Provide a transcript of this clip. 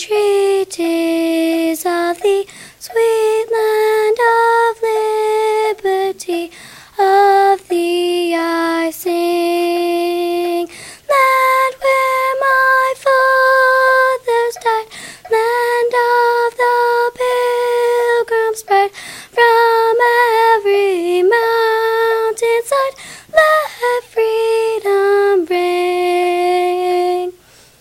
treaties of thee, sweet land of liberty, of thee I sing. Land where my fathers died, land of the Pilgrim's Pride, from